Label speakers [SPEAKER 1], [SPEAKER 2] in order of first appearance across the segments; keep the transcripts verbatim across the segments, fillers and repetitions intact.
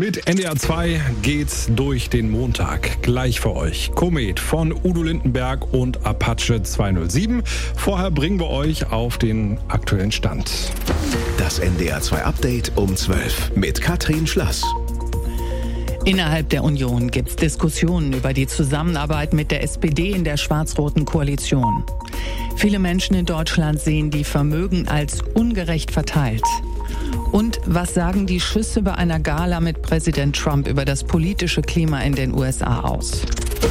[SPEAKER 1] Mit N D R zwei geht's durch den Montag. Gleich für euch Komet von Udo Lindenberg und Apache zweihundertsieben. Vorher bringen wir euch auf den aktuellen Stand.
[SPEAKER 2] Das N D R zwei Update um zwölf mit Katrin Schlass.
[SPEAKER 3] Innerhalb der Union gibt es Diskussionen über die Zusammenarbeit mit der S P D in der schwarz-roten Koalition. Viele Menschen in Deutschland sehen die Vermögen als ungerecht verteilt. Und was sagen die Schüsse bei einer Gala mit Präsident Trump über das politische Klima in den U S A aus?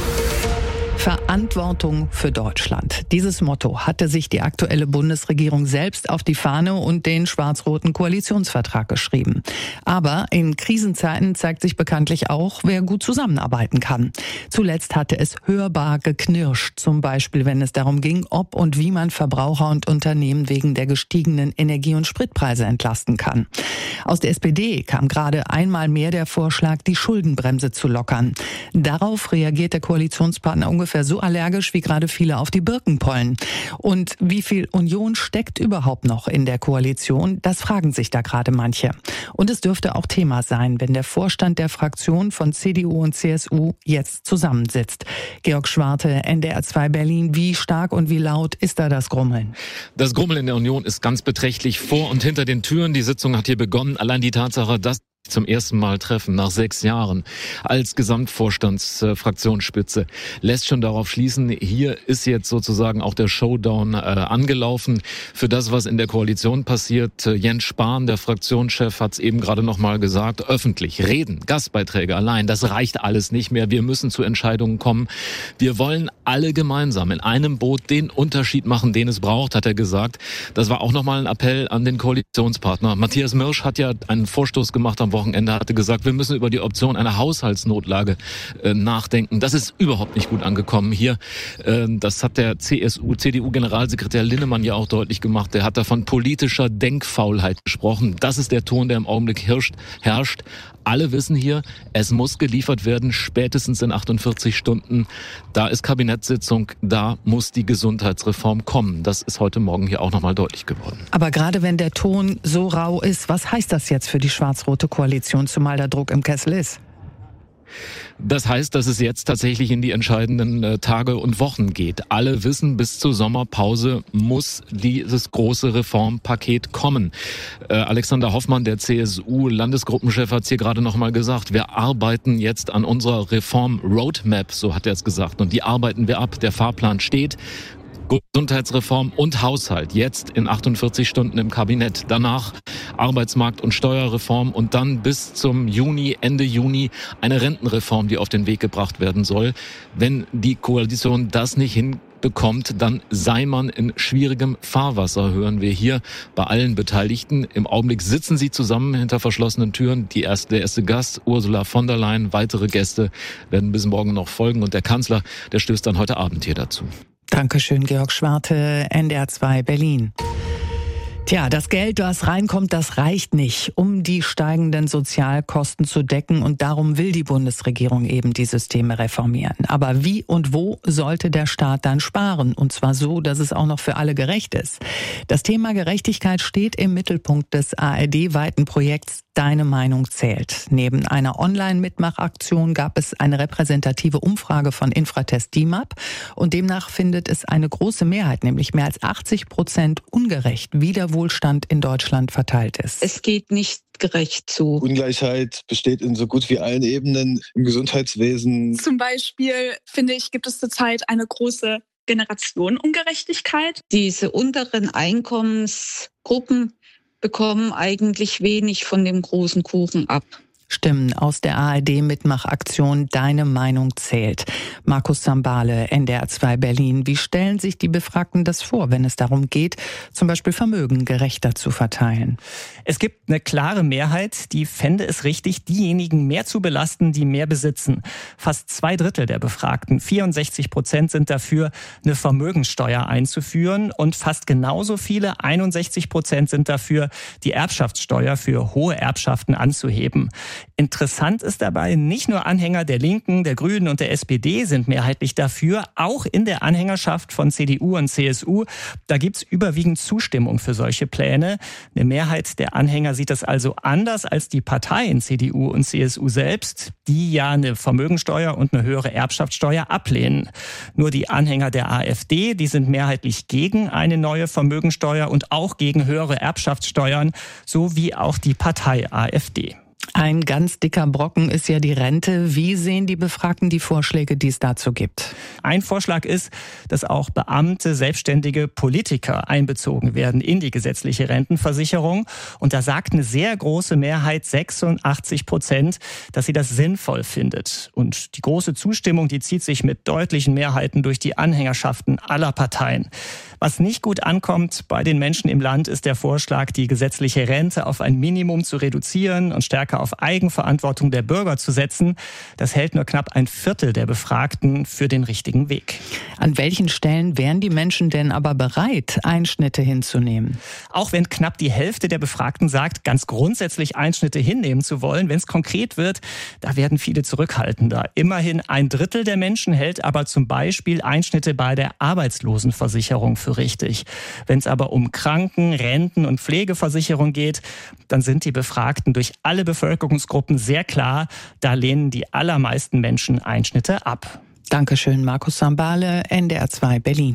[SPEAKER 3] Verantwortung für Deutschland. Dieses Motto hatte sich die aktuelle Bundesregierung selbst auf die Fahne und den schwarz-roten Koalitionsvertrag geschrieben. Aber in Krisenzeiten zeigt sich bekanntlich auch, wer gut zusammenarbeiten kann. Zuletzt hatte es hörbar geknirscht, zum Beispiel wenn es darum ging, ob und wie man Verbraucher und Unternehmen wegen der gestiegenen Energie- und Spritpreise entlasten kann. Aus der S P D kam gerade einmal mehr der Vorschlag, die Schuldenbremse zu lockern. Darauf reagiert der Koalitionspartner ungefähr so allergisch wie gerade viele auf die Birkenpollen. Und wie viel Union steckt überhaupt noch in der Koalition? Das fragen sich da gerade manche. Und es dürfte auch Thema sein, wenn der Vorstand der Fraktion von C D U und C S U jetzt zusammensitzt. Georg Schwarte, N D R zwei Berlin. Wie stark und wie laut ist da das Grummeln?
[SPEAKER 4] Das Grummeln in der Union ist ganz beträchtlich vor und hinter den Türen. Die Sitzung hat hier begonnen. Allein die Tatsache, dass zum ersten Mal treffen nach sechs Jahren als Gesamtvorstandsfraktionsspitze lässt schon darauf schließen, hier ist jetzt sozusagen auch der Showdown äh, angelaufen für das, was in der Koalition passiert. Äh, Jens Spahn, der Fraktionschef, hat es eben gerade noch mal gesagt, öffentlich reden, Gastbeiträge allein, das reicht alles nicht mehr. Wir müssen zu Entscheidungen kommen. Wir wollen alle gemeinsam in einem Boot den Unterschied machen, den es braucht, hat er gesagt. Das war auch noch mal ein Appell an den Koalitionspartner. Matthias Mirsch hat ja einen Vorstoß gemacht am Wochenende, hatte gesagt, wir müssen über die Option einer Haushaltsnotlage äh, nachdenken. Das ist überhaupt nicht gut angekommen hier. Äh, das hat der C S U, C D U-Generalsekretär Linnemann ja auch deutlich gemacht. Der hat da von politischer Denkfaulheit gesprochen. Das ist der Ton, der im Augenblick herrscht. herrscht. Alle wissen hier, es muss geliefert werden, spätestens in achtundvierzig Stunden. Da ist Kabinettssitzung, da muss die Gesundheitsreform kommen. Das ist heute Morgen hier auch nochmal deutlich geworden.
[SPEAKER 3] Aber gerade wenn der Ton so rau ist, was heißt das jetzt für die schwarz-rote Koalition, zumal der Druck im Kessel ist?
[SPEAKER 4] Das heißt, dass es jetzt tatsächlich in die entscheidenden äh, Tage und Wochen geht. Alle wissen, bis zur Sommerpause muss dieses große Reformpaket kommen. Äh, Alexander Hoffmann, der C S U-Landesgruppenchef, hat es hier gerade noch mal gesagt. Wir arbeiten jetzt an unserer Reform-Roadmap, so hat er es gesagt. Und die arbeiten wir ab. Der Fahrplan steht. Gesundheitsreform und Haushalt, jetzt in achtundvierzig Stunden im Kabinett. Danach Arbeitsmarkt- und Steuerreform und dann bis zum Juni, Ende Juni eine Rentenreform, die auf den Weg gebracht werden soll. Wenn die Koalition das nicht hinbekommt, dann sei man in schwierigem Fahrwasser, hören wir hier bei allen Beteiligten. Im Augenblick sitzen sie zusammen hinter verschlossenen Türen. Die erste, der erste Gast, Ursula von der Leyen. Weitere Gäste werden bis morgen noch folgen. Und der Kanzler, der stößt dann heute Abend hier dazu.
[SPEAKER 3] Dankeschön, Georg Schwarte, N D R zwei Berlin. Tja, das Geld, was reinkommt, das reicht nicht, um die steigenden Sozialkosten zu decken. Und darum will die Bundesregierung eben die Systeme reformieren. Aber wie und wo sollte der Staat dann sparen? Und zwar so, dass es auch noch für alle gerecht ist. Das Thema Gerechtigkeit steht im Mittelpunkt des A R D-weiten Projekts Deine Meinung zählt. Neben einer Online-Mitmachaktion gab es eine repräsentative Umfrage von Infratest D I M A P. Und demnach findet es eine große Mehrheit, nämlich mehr als achtzig Prozent ungerecht, wie der Wohlstand in Deutschland verteilt ist.
[SPEAKER 5] Es geht nicht gerecht zu.
[SPEAKER 6] Ungleichheit besteht in so gut wie allen Ebenen im Gesundheitswesen.
[SPEAKER 7] Zum Beispiel, finde ich, gibt es zurzeit eine große Generationenungerechtigkeit.
[SPEAKER 5] Diese unteren Einkommensgruppen bekommen eigentlich wenig von dem großen Kuchen ab.
[SPEAKER 3] Stimmen aus der A R D-Mitmachaktion Deine Meinung zählt. Markus Zambale, N D R zwei Berlin. Wie stellen sich die Befragten das vor, wenn es darum geht, zum Beispiel Vermögen gerechter zu verteilen?
[SPEAKER 8] Es gibt eine klare Mehrheit, die fände es richtig, diejenigen mehr zu belasten, die mehr besitzen. Fast zwei Drittel der Befragten, vierundsechzig Prozent, sind dafür, eine Vermögenssteuer einzuführen. Und fast genauso viele, einundsechzig Prozent, sind dafür, die Erbschaftssteuer für hohe Erbschaften anzuheben. Interessant ist dabei, nicht nur Anhänger der Linken, der Grünen und der S P D sind mehrheitlich dafür, auch in der Anhängerschaft von C D U und C S U, da gibt's überwiegend Zustimmung für solche Pläne. Eine Mehrheit der Anhänger sieht das also anders als die Parteien C D U und C S U selbst, die ja eine Vermögensteuer und eine höhere Erbschaftssteuer ablehnen. Nur die Anhänger der AfD, die sind mehrheitlich gegen eine neue Vermögensteuer und auch gegen höhere Erbschaftssteuern, so wie auch die Partei AfD.
[SPEAKER 3] Ein ganz dicker Brocken ist ja die Rente. Wie sehen die Befragten die Vorschläge, die es dazu gibt?
[SPEAKER 8] Ein Vorschlag ist, dass auch Beamte, selbstständige Politiker einbezogen werden in die gesetzliche Rentenversicherung. Und da sagt eine sehr große Mehrheit, sechsundachtzig Prozent, dass sie das sinnvoll findet. Und die große Zustimmung, die zieht sich mit deutlichen Mehrheiten durch die Anhängerschaften aller Parteien. Was nicht gut ankommt bei den Menschen im Land, ist der Vorschlag, die gesetzliche Rente auf ein Minimum zu reduzieren und stärker auf Eigenverantwortung der Bürger zu setzen. Das hält nur knapp ein Viertel der Befragten für den richtigen Weg.
[SPEAKER 3] An welchen Stellen wären die Menschen denn aber bereit, Einschnitte hinzunehmen?
[SPEAKER 8] Auch wenn knapp die Hälfte der Befragten sagt, ganz grundsätzlich Einschnitte hinnehmen zu wollen, wenn es konkret wird, da werden viele zurückhaltender. Immerhin ein Drittel der Menschen hält aber zum Beispiel Einschnitte bei der Arbeitslosenversicherung für richtig. Wenn es aber um Kranken-, Renten- und Pflegeversicherung geht, dann sind die Befragten durch alle Bevölkerungsgruppen sehr klar, da lehnen die allermeisten Menschen Einschnitte ab.
[SPEAKER 3] Dankeschön, Markus Sambale, N D R zwei Berlin.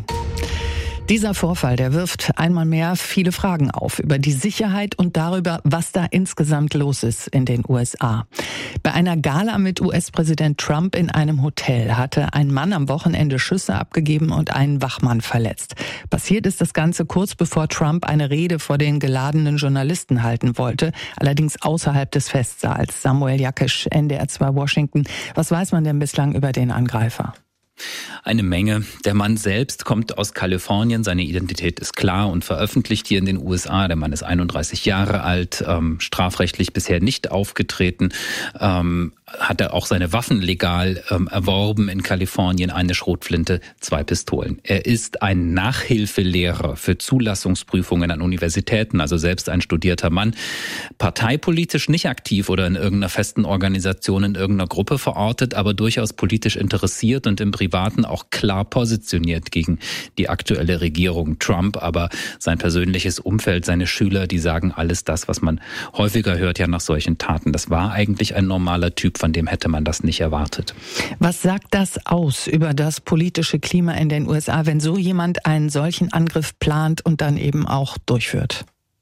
[SPEAKER 3] Dieser Vorfall, der wirft einmal mehr viele Fragen auf über die Sicherheit und darüber, was da insgesamt los ist in den U S A. Bei einer Gala mit U S-Präsident Trump in einem Hotel hatte ein Mann am Wochenende Schüsse abgegeben und einen Wachmann verletzt. Passiert ist das Ganze kurz bevor Trump eine Rede vor den geladenen Journalisten halten wollte, allerdings außerhalb des Festsaals. Samuel Jakisch, N D R zwei Washington. Was weiß man denn bislang über den Angreifer?
[SPEAKER 9] Eine Menge. Der Mann selbst kommt aus Kalifornien. Seine Identität ist klar und veröffentlicht hier in den U S A. Der Mann ist einunddreißig Jahre alt, ähm, strafrechtlich bisher nicht aufgetreten, ähm, hat er auch seine Waffen legal ähm, erworben in Kalifornien, eine Schrotflinte, zwei Pistolen. Er ist ein Nachhilfelehrer für Zulassungsprüfungen an Universitäten, also selbst ein studierter Mann, parteipolitisch nicht aktiv oder in irgendeiner festen Organisation, in irgendeiner Gruppe verortet, aber durchaus politisch interessiert und im Privaten auch klar positioniert gegen die aktuelle Regierung Trump. Aber sein persönliches Umfeld, seine Schüler, die sagen alles das, was man häufiger hört ja nach solchen Taten. Das war eigentlich ein normaler Typ, von dem hätte man das nicht erwartet.
[SPEAKER 3] Was sagt das aus über das politische Klima in den U S A, wenn so jemand einen solchen Angriff plant und dann eben auch durchführt?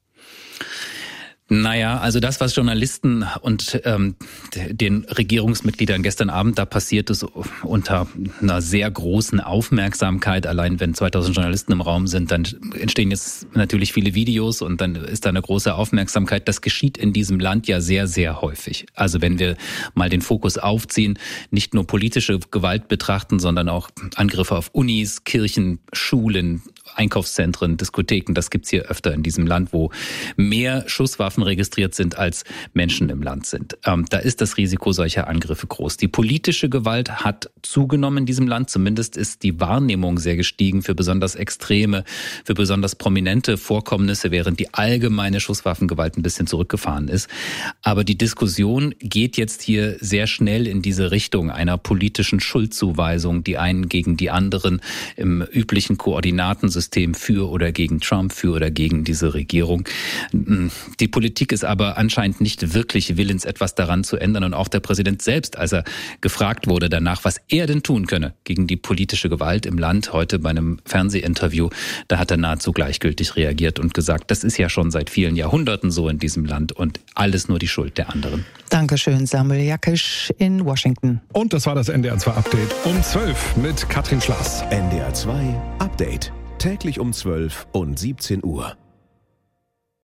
[SPEAKER 9] Naja, also das, was Journalisten und ähm, den Regierungsmitgliedern gestern Abend da passiert ist, unter einer sehr großen Aufmerksamkeit. Allein wenn zweitausend Journalisten im Raum sind, dann entstehen jetzt natürlich viele Videos und dann ist da eine große Aufmerksamkeit. Das geschieht in diesem Land ja sehr, sehr häufig. Also wenn wir mal den Fokus aufziehen, nicht nur politische Gewalt betrachten, sondern auch Angriffe auf Unis, Kirchen, Schulen, Einkaufszentren, Diskotheken, das gibt's hier öfter in diesem Land, wo mehr Schusswaffen registriert sind, als Menschen im Land sind. Ähm, da ist das Risiko solcher Angriffe groß. Die politische Gewalt hat zugenommen in diesem Land. Zumindest ist die Wahrnehmung sehr gestiegen für besonders extreme, für besonders prominente Vorkommnisse, während die allgemeine Schusswaffengewalt ein bisschen zurückgefahren ist. Aber die Diskussion geht jetzt hier sehr schnell in diese Richtung einer politischen Schuldzuweisung, die einen gegen die anderen im üblichen Koordinatensystem für oder gegen Trump, für oder gegen diese Regierung. Die Politik ist aber anscheinend nicht wirklich willens, etwas daran zu ändern. Und auch der Präsident selbst, als er gefragt wurde danach, was er denn tun könne gegen die politische Gewalt im Land, heute bei einem Fernsehinterview, da hat er nahezu gleichgültig reagiert und gesagt, das ist ja schon seit vielen Jahrhunderten so in diesem Land und alles nur die Schuld der anderen.
[SPEAKER 3] Dankeschön, Samuel Jakisch in Washington.
[SPEAKER 1] Und das war das N D R zwei Update um zwölf mit Katrin Schlaß.
[SPEAKER 2] N D R zwei Update. Täglich um zwölf und siebzehn Uhr.